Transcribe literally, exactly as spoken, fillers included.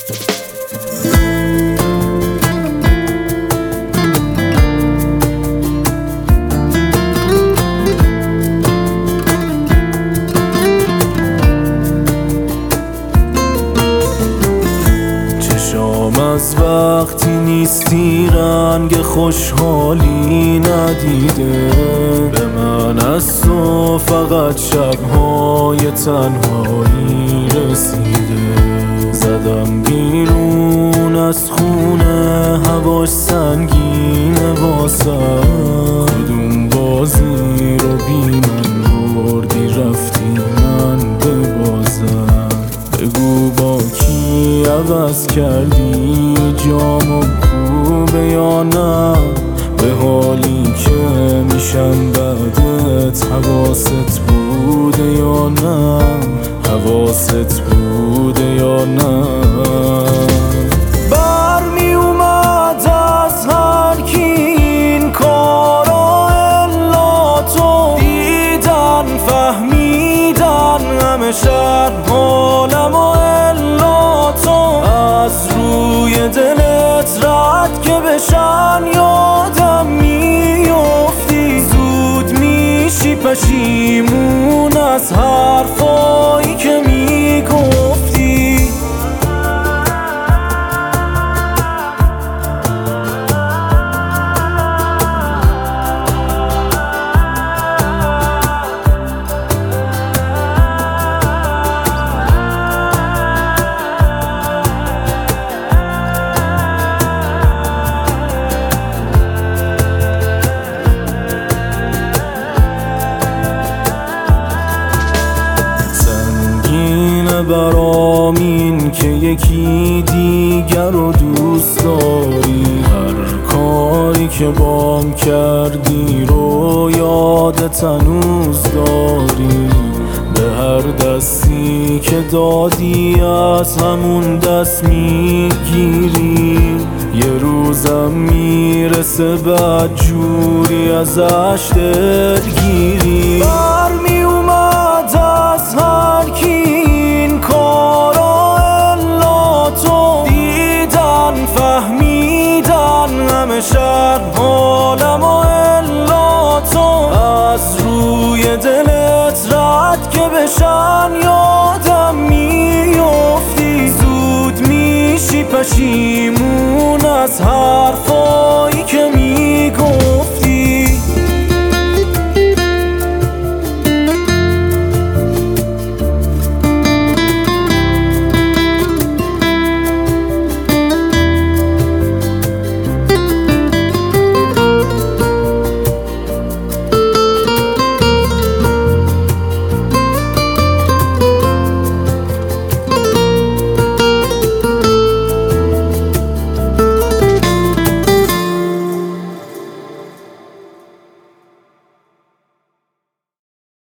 از وقتی نیستی رنگ خوشحالی ندیده، به من از تو فقط شبهای تنهایی رسیده. زدم بیرون از خونه هواش سنگینه واسم، کدوم بازی رو بی من بردی رفتی من ببازم. بگو با کی عوض کردی جامو خوبه یا نه، به حالی که میشم بعدت حواست بوده یا نه، حواست بوده یا نه. برمی اومد از هر کی این کارا الا تو، دیدن فهمیدن همه شهر حالم و الا تو. از روی دلت رد که بشن یادم میافتی، زود میشی پشیمون از حرفایی که میگفتی. برام این که یکی دیگر رو دوست داری، هر کاری که بام کردی رو یادت هنوز داری. به هر دستی که دادی از همون دست میگیری، یه روزم میرسه بعد جوری ازش دلگیری. برمی اومد از هر کی کارا الا تو، دیدن فهمیدن همه شهر حالم و الا تو. از روی دلت رد که بشن یادم میافتی، زود میشی پشیمون